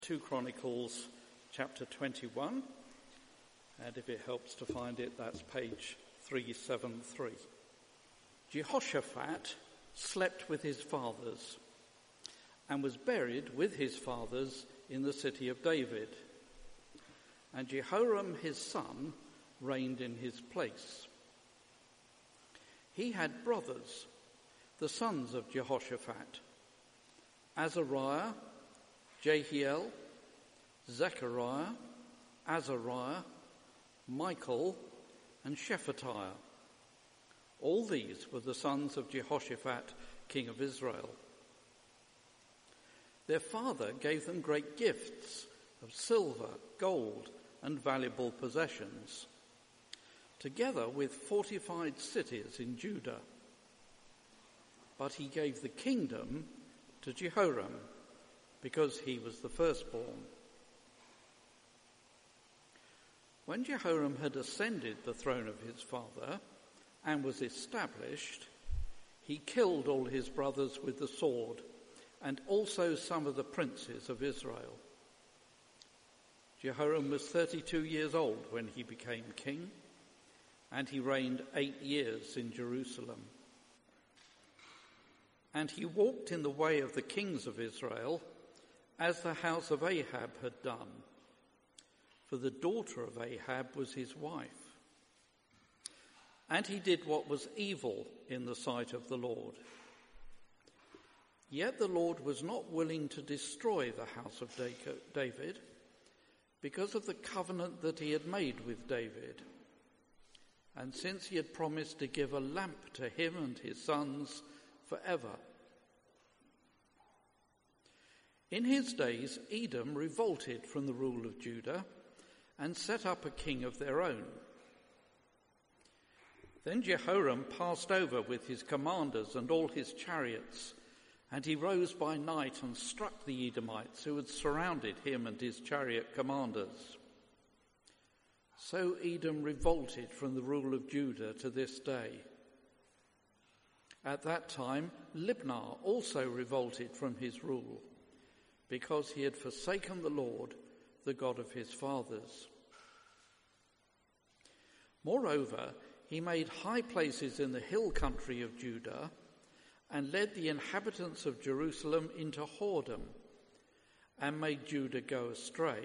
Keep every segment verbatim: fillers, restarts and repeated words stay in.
Second Chronicles chapter twenty-one, and if it helps to find it, that's page three seventy-three. Jehoshaphat slept with his fathers and was buried with his fathers in the city of David. And Jehoram his son reigned in his place. He had brothers, the sons of Jehoshaphat, Azariah, Jehiel, Zechariah, Azariah, Michael, and Shephatiah. All these were the sons of Jehoshaphat, king of Israel. Their father gave them great gifts of silver, gold, and valuable possessions, together with fortified cities in Judah. But he gave the kingdom to Jehoram, because he was the firstborn. When Jehoram had ascended the throne of his father and was established, he killed all his brothers with the sword, and also some of the princes of Israel. Jehoram was thirty-two years old when he became king, and he reigned eight years in Jerusalem. And he walked in the way of the kings of Israel, as the house of Ahab had done, for the daughter of Ahab was his wife. And he did what was evil in the sight of the Lord. Yet the Lord was not willing to destroy the house of David, because of the covenant that he had made with David, and since he had promised to give a lamp to him and his sons forever. In his days, Edom revolted from the rule of Judah and set up a king of their own. Then Jehoram passed over with his commanders and all his chariots, and he rose by night and struck the Edomites who had surrounded him and his chariot commanders. So Edom revolted from the rule of Judah to this day. At that time, Libnah also revolted from his rule, because he had forsaken the Lord, the God of his fathers. Moreover, he made high places in the hill country of Judah and led the inhabitants of Jerusalem into whoredom and made Judah go astray.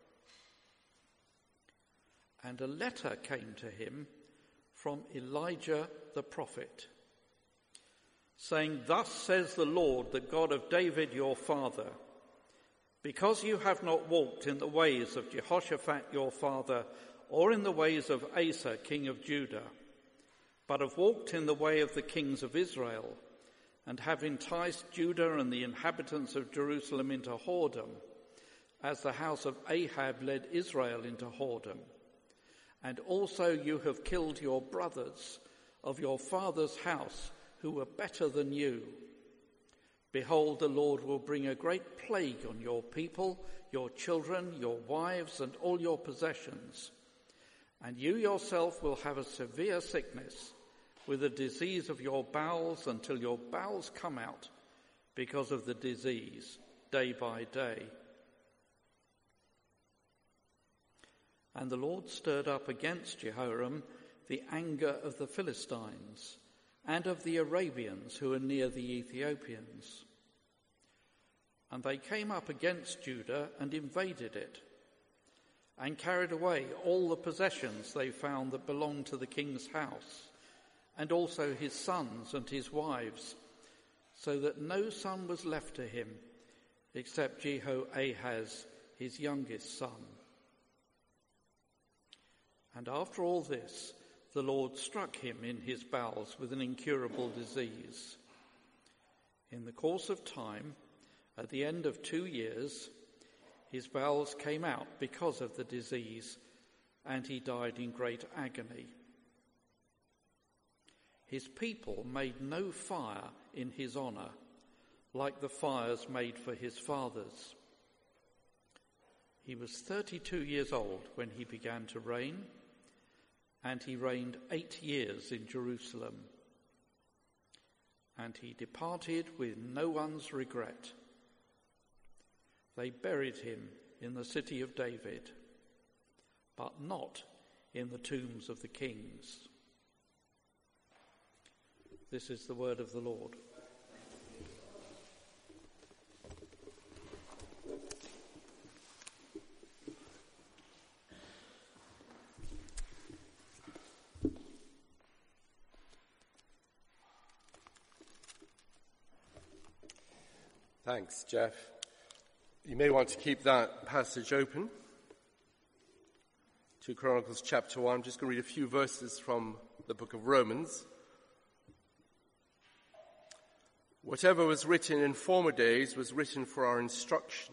And a letter came to him from Elijah the prophet, saying, "Thus says the Lord, the God of David your father, because you have not walked in the ways of Jehoshaphat your father, or in the ways of Asa king of Judah, but have walked in the way of the kings of Israel, and have enticed Judah and the inhabitants of Jerusalem into whoredom, as the house of Ahab led Israel into whoredom. And also you have killed your brothers of your father's house, who were better than you. Behold, the Lord will bring a great plague on your people, your children, your wives, and all your possessions. And you yourself will have a severe sickness, with a disease of your bowels, until your bowels come out because of the disease, day by day." And the Lord stirred up against Jehoram the anger of the Philistines and of the Arabians who are near the Ethiopians. And they came up against Judah and invaded it, and carried away all the possessions they found that belonged to the king's house, and also his sons and his wives, so that no son was left to him except Jehoahaz, his youngest son. And after all this, the Lord struck him in his bowels with an incurable disease. In the course of time, at the end of two years, his bowels came out because of the disease, and he died in great agony. His people made no fire in his honor, like the fires made for his fathers. He was thirty-two years old when he began to reign, and he reigned eight years in Jerusalem. And he departed with no one's regret. they buried him in the city of David, but not in the tombs of the kings. This is the word of the Lord. Thanks, Jeff. You may want to keep that passage open. Two Chronicles chapter one. I'm just going to read a few verses from the book of Romans. Whatever was written in former days was written for our instruction,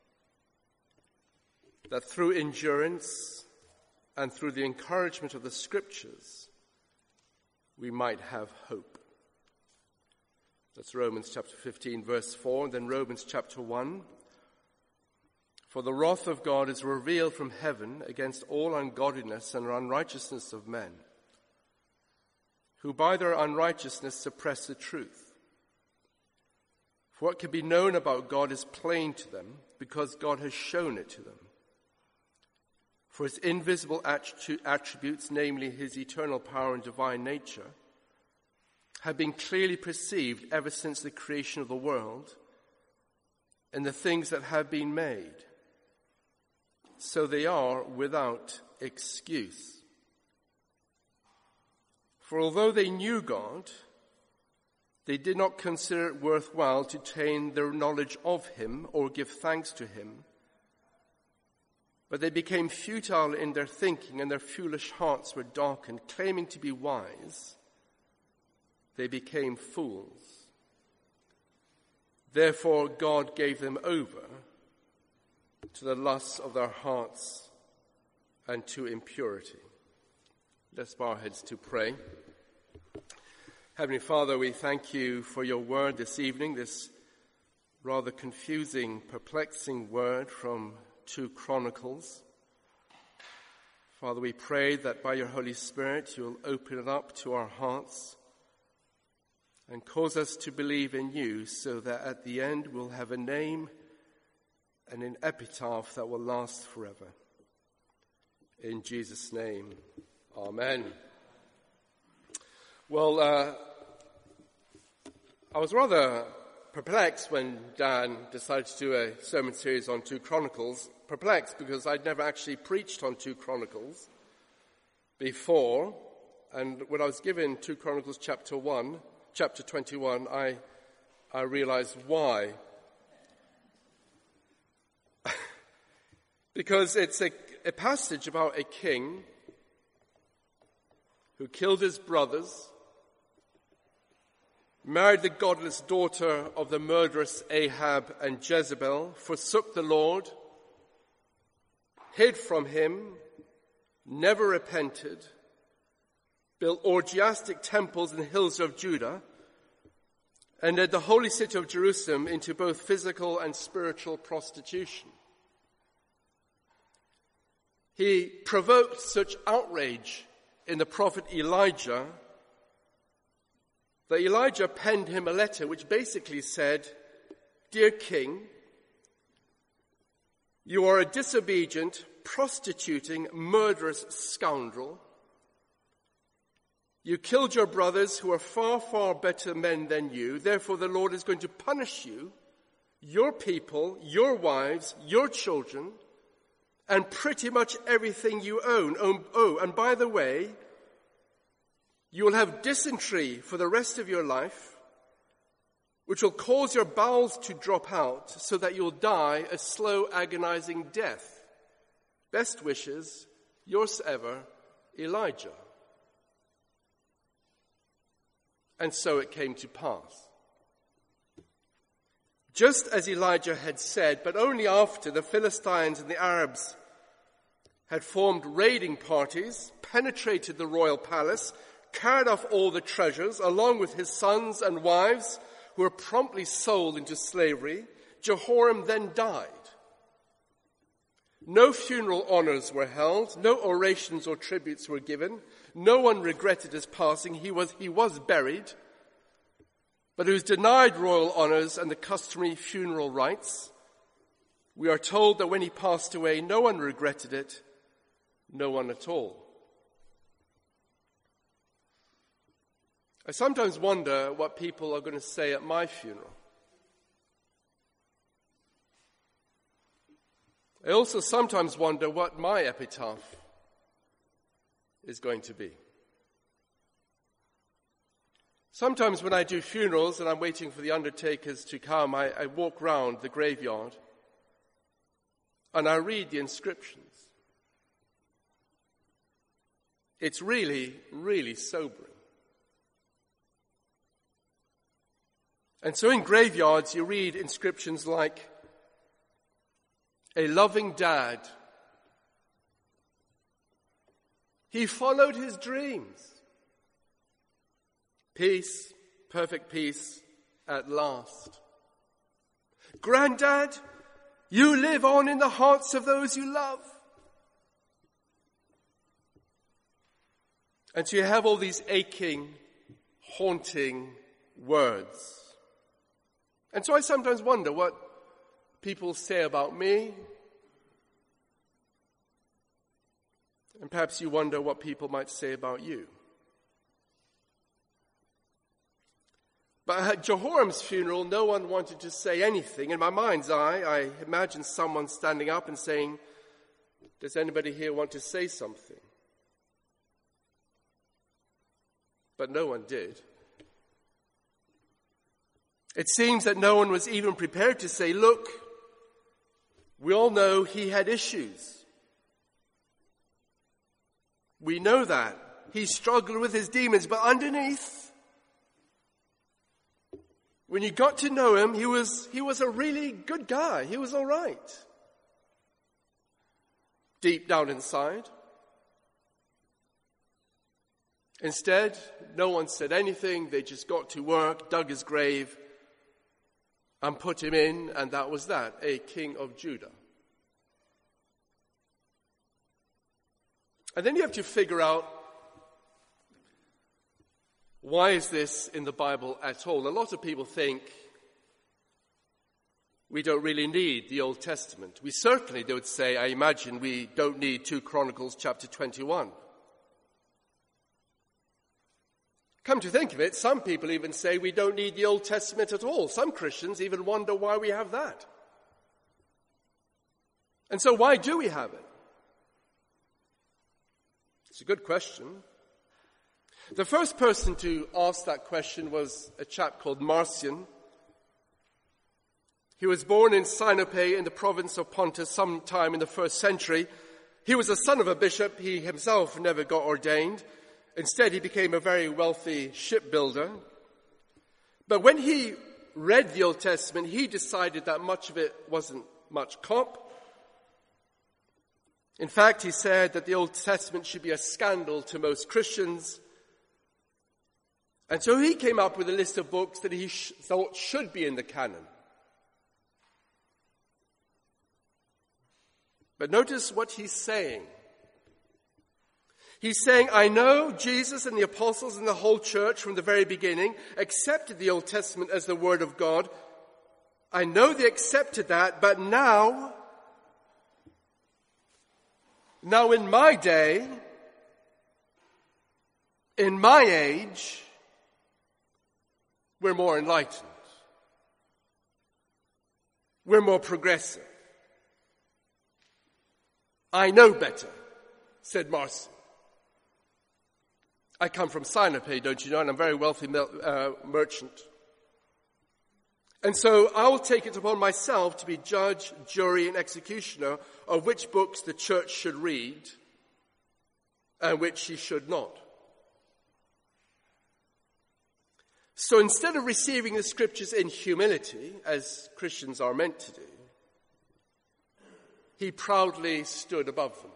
that through endurance and through the encouragement of the Scriptures we might have hope. That's Romans chapter fifteen, verse four, and then Romans chapter one. For the wrath of God is revealed from heaven against all ungodliness and unrighteousness of men, who by their unrighteousness suppress the truth. For what can be known about God is plain to them, because God has shown it to them. For his invisible attributes, namely his eternal power and divine nature, have been clearly perceived ever since the creation of the world and the things that have been made. So they are without excuse. For although they knew God, they did not consider it worthwhile to attain their knowledge of him or give thanks to him. But they became futile in their thinking, and their foolish hearts were darkened. Claiming to be wise, they became fools. Therefore God gave them over to the lusts of their hearts and to impurity. Let's bow our heads to pray. Heavenly Father, we thank you for your word this evening, this rather confusing, perplexing word from two Chronicles. Father, we pray that by your Holy Spirit you will open it up to our hearts and cause us to believe in you, so that at the end we'll have a name and an epitaph that will last forever. In Jesus' name, amen. Well, uh, I was rather perplexed when Dan decided to do a sermon series on two Chronicles. Perplexed because I'd never actually preached on two Chronicles before. And when I was given two Chronicles chapter one, chapter twenty-one, I I realized why. Because it's a, a passage about a king who killed his brothers, married the godless daughter of the murderous Ahab and Jezebel, forsook the Lord, hid from him, never repented, built orgiastic temples in the hills of Judah, and led the holy city of Jerusalem into both physical and spiritual prostitution. He provoked such outrage in the prophet Elijah that Elijah penned him a letter which basically said, "Dear King, you are a disobedient, prostituting, murderous scoundrel. You killed your brothers who are far, far better men than you. Therefore the Lord is going to punish you, your people, your wives, your children, and pretty much everything you own. Oh, oh, and by the way, you will have dysentery for the rest of your life, which will cause your bowels to drop out so that you'll die a slow, agonizing death. Best wishes, yours ever, Elijah." And so it came to pass. Just as Elijah had said, but only after the Philistines and the Arabs had formed raiding parties, penetrated the royal palace, carried off all the treasures, along with his sons and wives, who were promptly sold into slavery, Jehoram then died. No funeral honors were held, no orations or tributes were given, no one regretted his passing. He was, he was buried, but he was denied royal honors and the customary funeral rites. We are told that when he passed away, no one regretted it, no one at all. I sometimes wonder what people are going to say at my funeral. I also sometimes wonder what my epitaph is going to be. Sometimes when I do funerals and I'm waiting for the undertakers to come, I, I walk round the graveyard and I read the inscriptions. It's really, really sobering. And so in graveyards you read inscriptions like, "A loving dad. He followed his dreams. Peace, perfect peace at last. Granddad, you live on in the hearts of those you love." And so you have all these aching, haunting words. And so I sometimes wonder what people say about me. And perhaps you wonder what people might say about you. But at Jehoram's funeral, no one wanted to say anything. In my mind's eye, I imagine someone standing up and saying, "Does anybody here want to say something?" But no one did. It seems that no one was even prepared to say, "Look, we all know he had issues. We know that. He struggled with his demons, but underneath, when you got to know him, he was, he was a really good guy. He was all right." Deep down inside. Instead, no one said anything. They just got to work, dug his grave, and put him in, and that was that, a king of Judah. And then you have to figure out, why is this in the Bible at all? A lot of people think we don't really need the Old Testament. We certainly, they would say, I imagine, we don't need two Chronicles chapter twenty-one. Come to think of it, some people even say we don't need the Old Testament at all. Some Christians even wonder why we have that. And so why do we have it? It's a good question. The first person to ask that question was a chap called Marcion. He was born in Sinope in the province of Pontus sometime in the first century. He was the son of a bishop. He himself never got ordained. Instead, he became a very wealthy shipbuilder. But when he read the Old Testament, he decided that much of it wasn't much cop. In fact, he said that the Old Testament should be a scandal to most Christians. And so he came up with a list of books that he sh- thought should be in the canon. But notice what he's saying. He's saying, I know Jesus and the apostles and the whole church from the very beginning accepted the Old Testament as the Word of God. I know they accepted that, but now, now in my day, in my age, we're more enlightened. We're more progressive. I know better, said Marcion. I come from Sinope, don't you know, and I'm a very wealthy uh, merchant. And so I will take it upon myself to be judge, jury, and executioner of which books the church should read and which she should not. So instead of receiving the scriptures in humility, as Christians are meant to do, he proudly stood above them.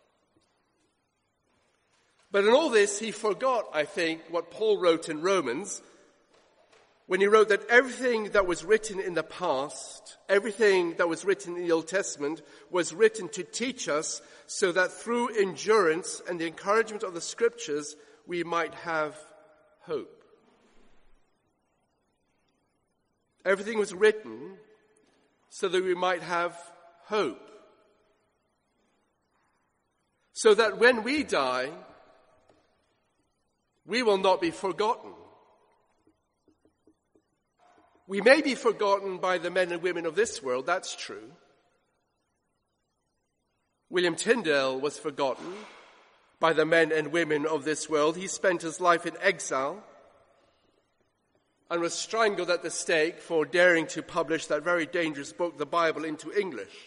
But in all this, he forgot, I think, what Paul wrote in Romans, when he wrote that everything that was written in the past, everything that was written in the Old Testament, was written to teach us so that through endurance and the encouragement of the scriptures, we might have hope. Everything was written so that we might have hope. So that when we die, we will not be forgotten. We may be forgotten by the men and women of this world, that's true. William Tyndale was forgotten by the men and women of this world. He spent his life in exile and was strangled at the stake for daring to publish that very dangerous book, the Bible, into English.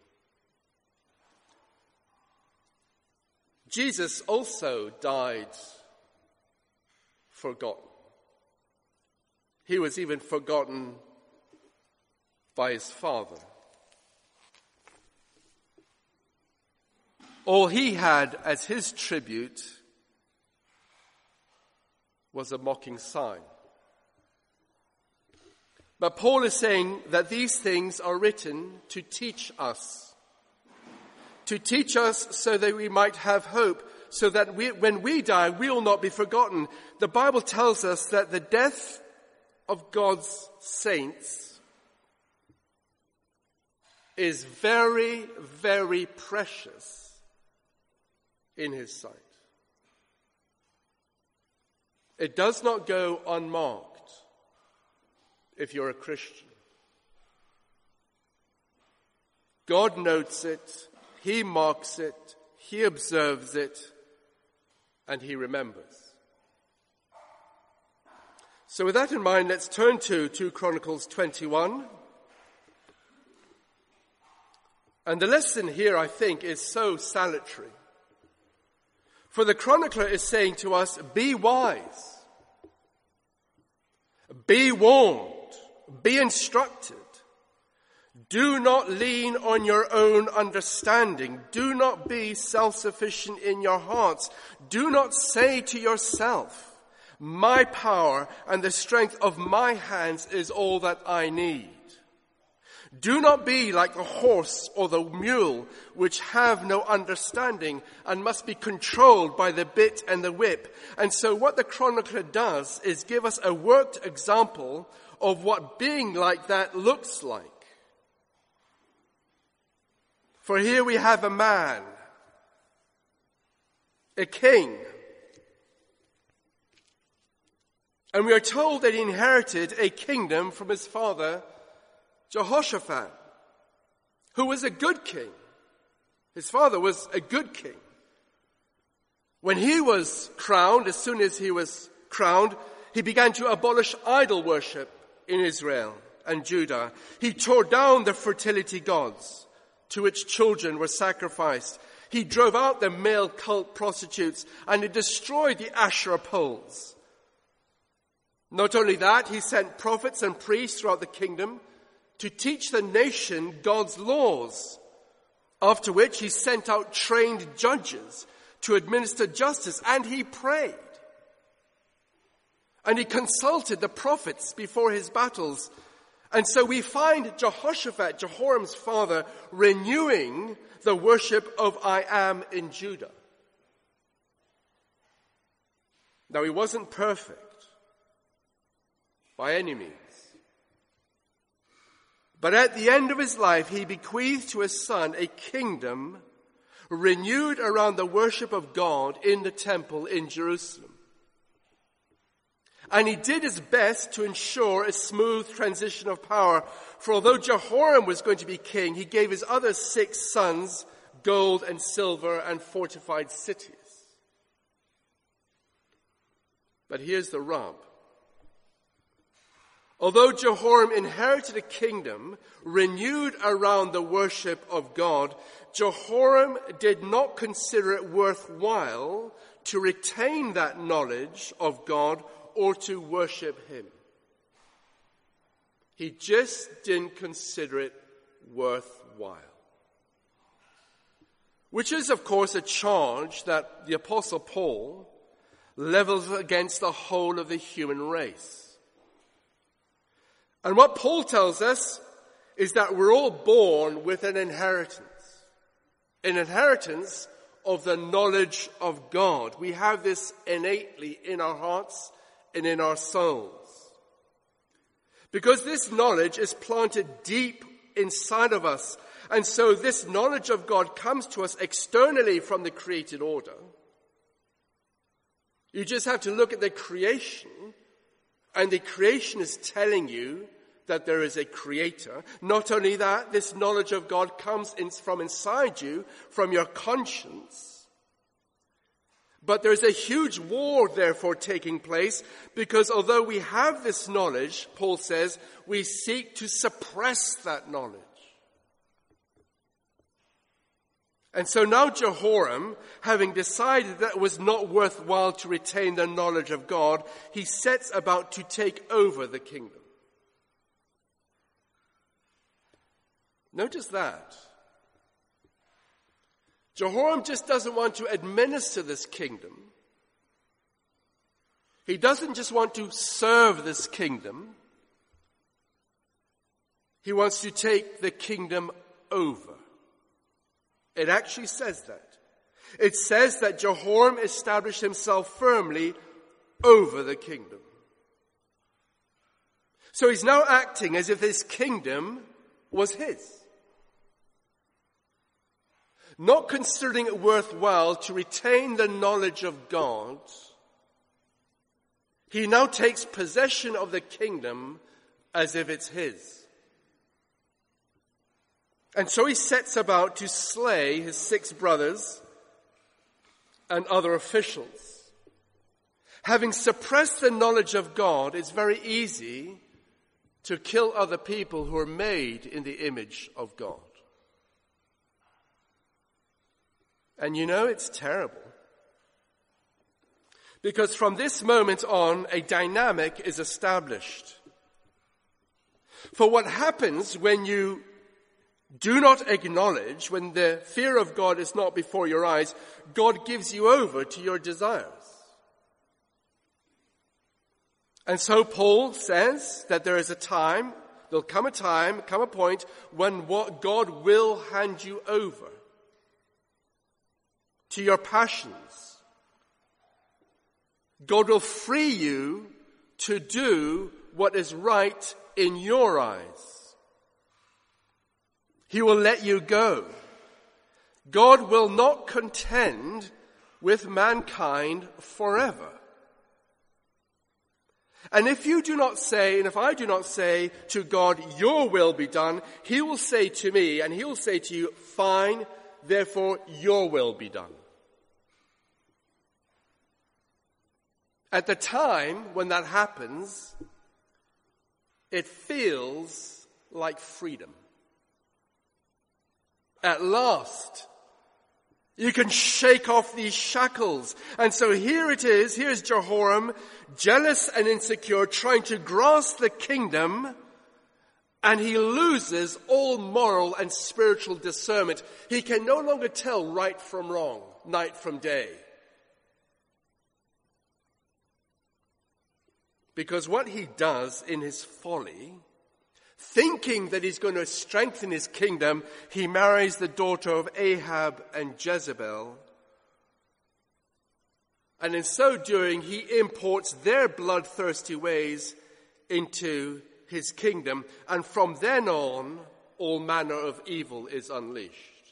Jesus also died forgotten. He was even forgotten by his Father. All he had as his tribute was a mocking sign. But Paul is saying that these things are written to teach us. To teach us so that we might have hope, so that we, when we die, we will not be forgotten. The Bible tells us that the death of God's saints is very, very precious in his sight. It does not go unmarked if you're a Christian. God notes it, he marks it, he observes it, and he remembers. So with that in mind, let's turn to two Chronicles twenty-one. And the lesson here, I think, is so salutary. For the chronicler is saying to us, be wise, be warned, be instructed. Do not lean on your own understanding. Do not be self-sufficient in your hearts. Do not say to yourself, my power and the strength of my hands is all that I need. Do not be like the horse or the mule, which have no understanding and must be controlled by the bit and the whip. And so what the chronicler does is give us a worked example of what being like that looks like. For here we have a man, a king, and we are told that he inherited a kingdom from his father, Jehoshaphat, who was a good king. His father was a good king. When he was crowned, as soon as he was crowned, he began to abolish idol worship in Israel and Judah. He tore down the fertility gods to which children were sacrificed. He drove out the male cult prostitutes, and he destroyed the Asherah poles. Not only that, he sent prophets and priests throughout the kingdom to teach the nation God's laws, after which he sent out trained judges to administer justice, and he prayed. And he consulted the prophets before his battles. And so we find Jehoshaphat, Jehoram's father, renewing the worship of I Am in Judah. Now, he wasn't perfect by any means. But at the end of his life, he bequeathed to his son a kingdom renewed around the worship of God in the temple in Jerusalem. And he did his best to ensure a smooth transition of power. For although Jehoram was going to be king, he gave his other six sons gold and silver and fortified cities. But here's the rub. Although Jehoram inherited a kingdom renewed around the worship of God, Jehoram did not consider it worthwhile to retain that knowledge of God or to worship him. He just didn't consider it worthwhile. Which is, of course, a charge that the Apostle Paul levels against the whole of the human race. And what Paul tells us is that we're all born with an inheritance. An inheritance of the knowledge of God. We have this innately in our hearts and in our souls. Because this knowledge is planted deep inside of us. And so this knowledge of God comes to us externally from the created order. You just have to look at the creation, and the creation is telling you that there is a creator. Not only that, this knowledge of God comes in from inside you, from your conscience. But there's a huge war, therefore, taking place, because although we have this knowledge, Paul says, we seek to suppress that knowledge. And so now Jehoram, having decided that it was not worthwhile to retain the knowledge of God, he sets about to take over the kingdom. Notice that. Jehoram just doesn't want to administer this kingdom. He doesn't just want to serve this kingdom. He wants to take the kingdom over. It actually says that. It says that Jehoram established himself firmly over the kingdom. So he's now acting as if this kingdom was his. Not considering it worthwhile to retain the knowledge of God, he now takes possession of the kingdom as if it's his. And so he sets about to slay his six brothers and other officials. Having suppressed the knowledge of God, it's very easy to kill other people who are made in the image of God. And you know, it's terrible. Because from this moment on, a dynamic is established. For what happens when you do not acknowledge, when the fear of God is not before your eyes, God gives you over to your desires. And so Paul says that there is a time, there'll come a time, come a point, when what God will hand you over to your passions. God will free you to do what is right in your eyes. He will let you go. God will not contend with mankind forever. And if you do not say, and if I do not say to God, your will be done, he will say to me, and he will say to you, fine, therefore your will be done. At the time when that happens, it feels like freedom. At last, you can shake off these shackles. And so here it is, here's Jehoram, jealous and insecure, trying to grasp the kingdom, and he loses all moral and spiritual discernment. He can no longer tell right from wrong, night from day. Because what he does in his folly, thinking that he's going to strengthen his kingdom, he marries the daughter of Ahab and Jezebel. And in so doing, he imports their bloodthirsty ways into his kingdom. And from then on, all manner of evil is unleashed.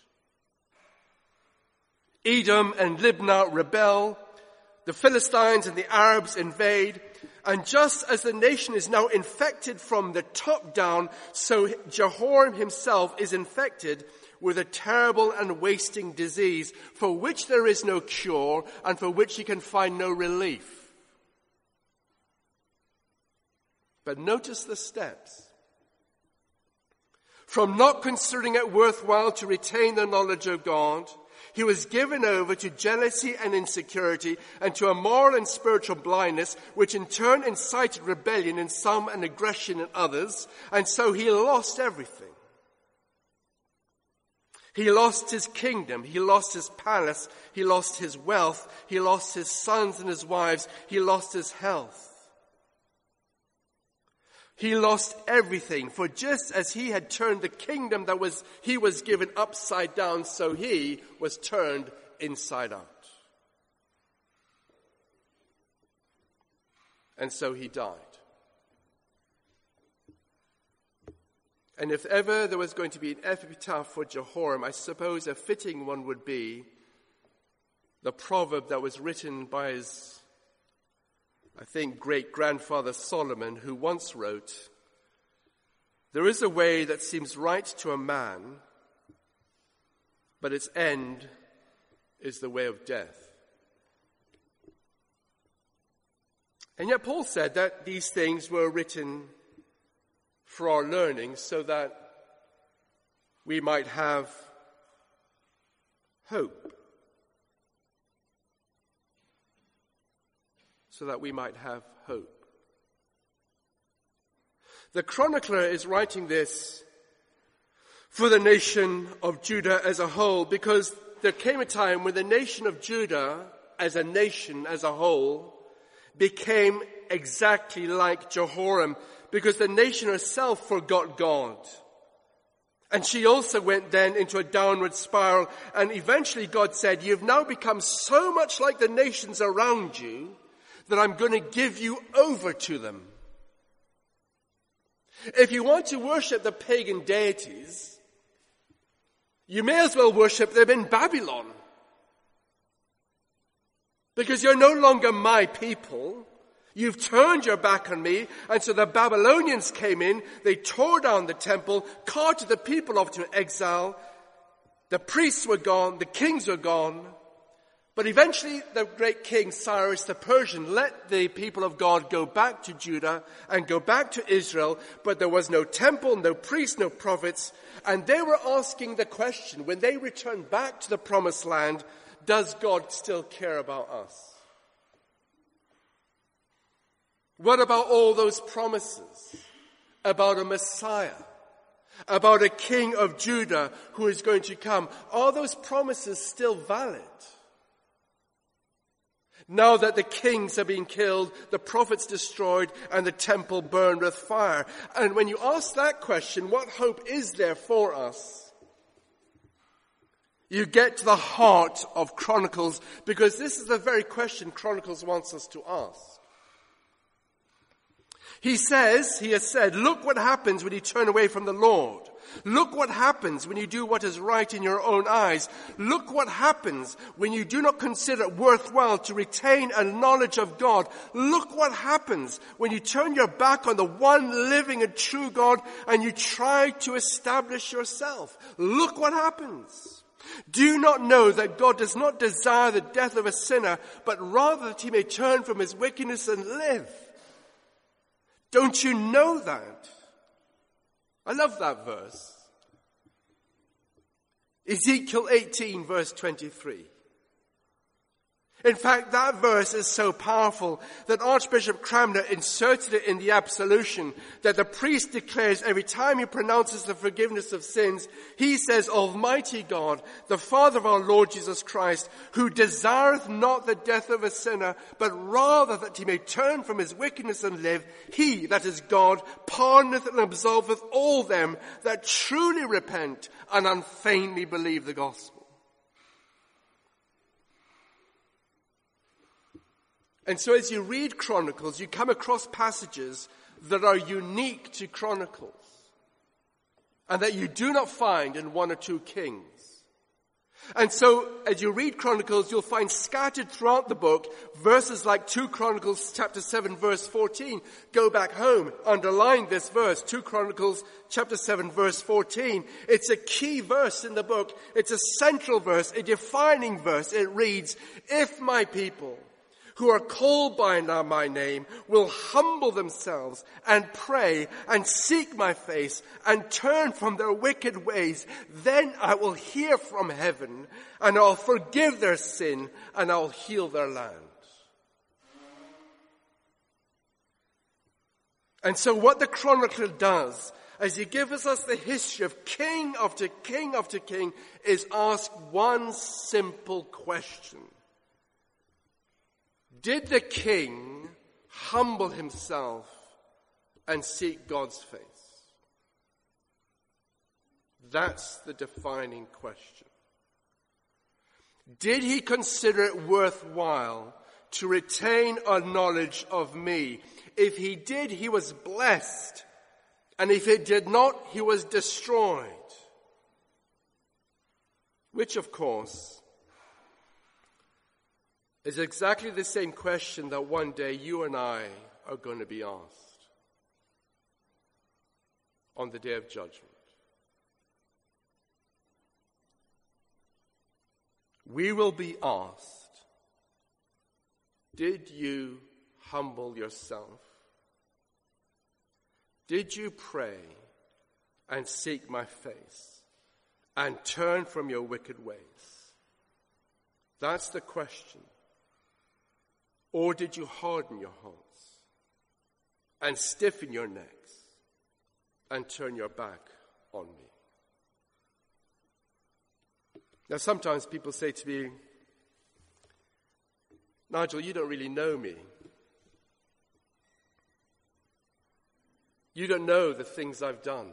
Edom and Libnah rebel. The Philistines and the Arabs invade. And just as the nation is now infected from the top down, so Jehoram himself is infected with a terrible and wasting disease for which there is no cure and for which he can find no relief. But notice the steps. From not considering it worthwhile to retain the knowledge of God, he was given over to jealousy and insecurity and to a moral and spiritual blindness, which in turn incited rebellion in some and aggression in others. And so he lost everything. He lost his kingdom. He lost his palace. He lost his wealth. He lost his sons and his wives. He lost his health. He lost everything, for just as he had turned the kingdom that was he was given upside down, so he was turned inside out. And so he died. And if ever there was going to be an epitaph for Jehoram, I suppose a fitting one would be the proverb that was written by his, I think, great-grandfather Solomon, who once wrote, "There is a way that seems right to a man, but its end is the way of death." And yet Paul said that these things were written for our learning so that we might have hope. So that we might have hope. The chronicler is writing this for the nation of Judah as a whole, because there came a time when the nation of Judah as a nation as a whole became exactly like Jehoram, because the nation herself forgot God. And she also went then into a downward spiral, and eventually God said, "You've now become so much like the nations around you that I'm going to give you over to them. If you want to worship the pagan deities, you may as well worship them in Babylon. Because you're no longer my people. You've turned your back on me." And so the Babylonians came in, they tore down the temple, carted the people off to exile. The priests were gone, the kings were gone. But eventually the great king Cyrus the Persian let the people of God go back to Judah and go back to Israel, but there was no temple, no priests, no prophets, and they were asking the question, when they returned back to the promised land, does God still care about us? What about all those promises about a Messiah, about a king of Judah who is going to come? Are those promises still valid? Now that the kings are being killed, the prophets destroyed, and the temple burned with fire. And when you ask that question, what hope is there for us? You get to the heart of Chronicles, because this is the very question Chronicles wants us to ask. He says, he has said, look what happens when you turn away from the Lord. Look what happens when you do what is right in your own eyes. Look what happens when you do not consider it worthwhile to retain a knowledge of God. Look what happens when you turn your back on the one living and true God and you try to establish yourself. Look what happens. Do you not know that God does not desire the death of a sinner, but rather that he may turn from his wickedness and live? Don't you know that? I love that verse. Ezekiel eighteen, verse twenty-three. In fact, that verse is so powerful that Archbishop Cranmer inserted it in the absolution that the priest declares every time he pronounces the forgiveness of sins. He says, Almighty God, the Father of our Lord Jesus Christ, who desireth not the death of a sinner, but rather that he may turn from his wickedness and live, he, that is God, pardoneth and absolveth all them that truly repent and unfeignedly believe the gospel. And so as you read Chronicles, you come across passages that are unique to Chronicles and that you do not find in one or two Kings. And so as you read Chronicles, you'll find scattered throughout the book verses like two Chronicles chapter seven verse fourteen. Go back home, underline this verse, two Chronicles chapter seven verse fourteen. It's a key verse in the book. It's a central verse, a defining verse. It reads, if my people who are called by my name will humble themselves and pray and seek my face and turn from their wicked ways, then I will hear from heaven and I'll forgive their sin and I'll heal their land. And so what the chronicler does, as he gives us the history of king after king after king, is ask one simple question. Did the king humble himself and seek God's face? That's the defining question. Did he consider it worthwhile to retain a knowledge of me? If he did, he was blessed. And if it did not, he was destroyed. Which, of course, is exactly the same question that one day you and I are going to be asked on the day of judgment. We will be asked, did you humble yourself? Did you pray and seek my face and turn from your wicked ways? That's the question. Or did you harden your hearts and stiffen your necks and turn your back on me? Now, sometimes people say to me, Nigel, you don't really know me. You don't know the things I've done.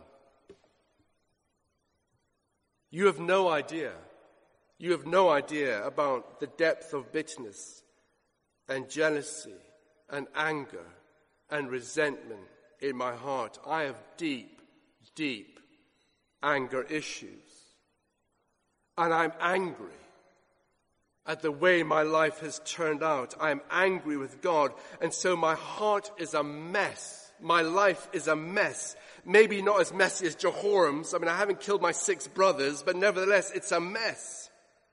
You have no idea. You have no idea about the depth of bitterness and jealousy and anger and resentment in my heart. I have deep, deep anger issues. And I'm angry at the way my life has turned out. I'm angry with God. And so my heart is a mess. My life is a mess. Maybe not as messy as Jehoram's. I mean, I haven't killed my six brothers, but nevertheless, it's a mess.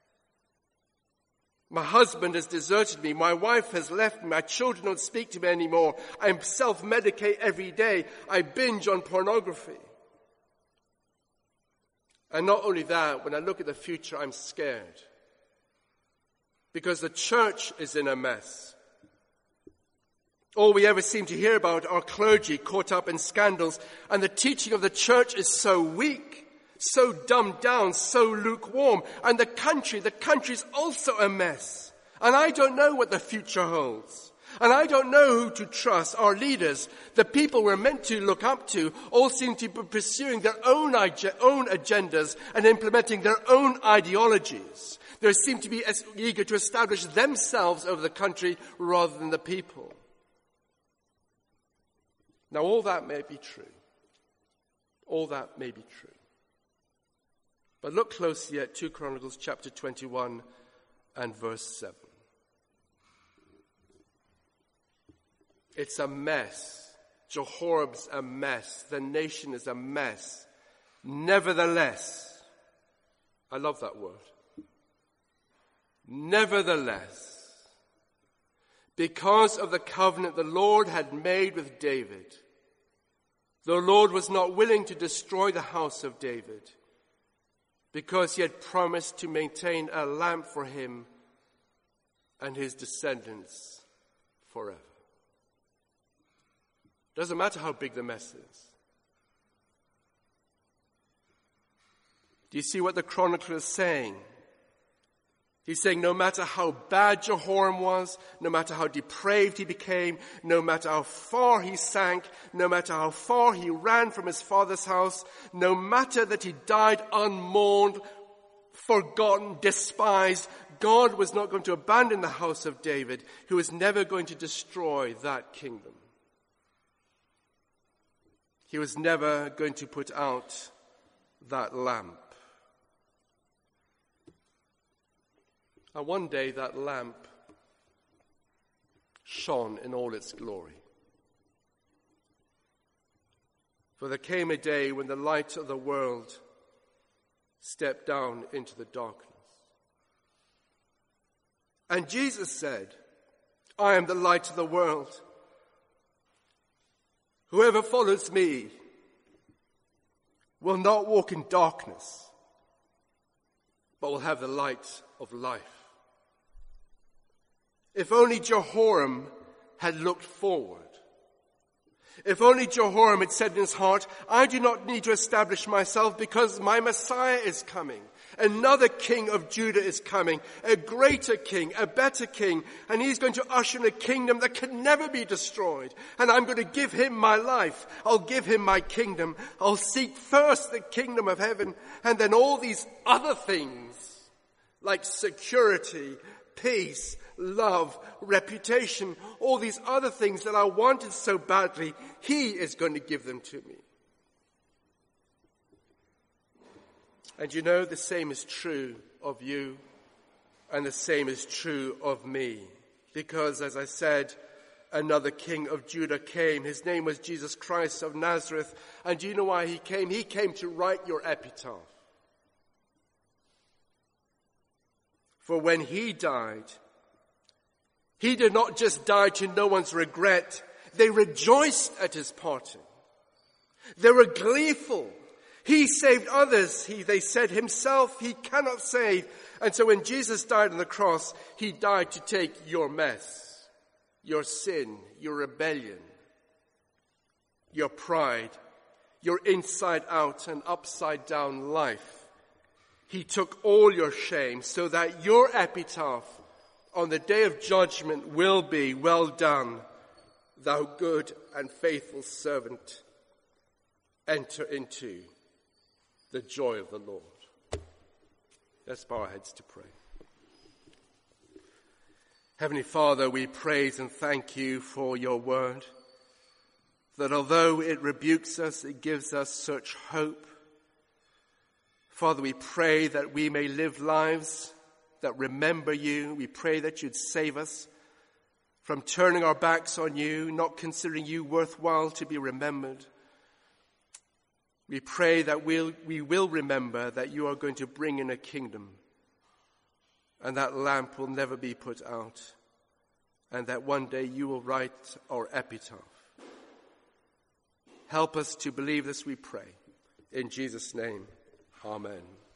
My husband has deserted me. My wife has left me. My children don't speak to me anymore. I self-medicate every day. I binge on pornography. And not only that, when I look at the future, I'm scared. Because the church is in a mess. All we ever seem to hear about are clergy caught up in scandals, and the teaching of the church is so weak, so dumbed down, so lukewarm. And the country, the country's also a mess. And I don't know what the future holds. And I don't know who to trust. Our leaders, the people we're meant to look up to, all seem to be pursuing their own, own agendas and implementing their own ideologies. They seem to be as eager to establish themselves over the country rather than the people. Now, all that may be true. All that may be true. But look closely at Second Chronicles chapter twenty-one and verse seven. It's a mess. Jehoram's a mess. The nation is a mess. Nevertheless, I love that word. Nevertheless, because of the covenant the Lord had made with David, the Lord was not willing to destroy the house of David, because he had promised to maintain a lamp for him and his descendants forever. Doesn't matter how big the mess is. Do you see what the chronicler is saying? He's saying no matter how bad Jehoram was, no matter how depraved he became, no matter how far he sank, no matter how far he ran from his father's house, no matter that he died unmourned, forgotten, despised, God was not going to abandon the house of David. He was never going to destroy that kingdom. He was never going to put out that lamp. And one day that lamp shone in all its glory. For there came a day when the light of the world stepped down into the darkness. And Jesus said, I am the light of the world. Whoever follows me will not walk in darkness, but will have the light of life. If only Jehoram had looked forward. If only Jehoram had said in his heart, I do not need to establish myself because my Messiah is coming. Another king of Judah is coming, a greater king, a better king, and he's going to usher in a kingdom that can never be destroyed. And I'm going to give him my life. I'll give him my kingdom. I'll seek first the kingdom of heaven, and then all these other things, like security, peace, love, reputation, all these other things that I wanted so badly, he is going to give them to me. And you know, the same is true of you, and the same is true of me. Because, as I said, another king of Judah came. His name was Jesus Christ of Nazareth. And do you know why he came? He came to write your epitaph. For when he died, he did not just die to no one's regret. They rejoiced at his parting. They were gleeful. He saved others. He, they said himself, he cannot save. And so when Jesus died on the cross, he died to take your mess, your sin, your rebellion, your pride, your inside out and upside down life. He took all your shame so that your epitaph on the day of judgment will be, well done, thou good and faithful servant. Enter into the joy of the Lord. Let's bow our heads to pray. Heavenly Father, we praise and thank you for your word, that although it rebukes us, it gives us such hope. Father, we pray that we may live lives that remember you. We pray that you'd save us from turning our backs on you, not considering you worthwhile to be remembered. We pray that we'll, we will remember that you are going to bring in a kingdom, and that lamp will never be put out, and that one day you will write our epitaph. Help us to believe this, we pray. In Jesus' name, amen.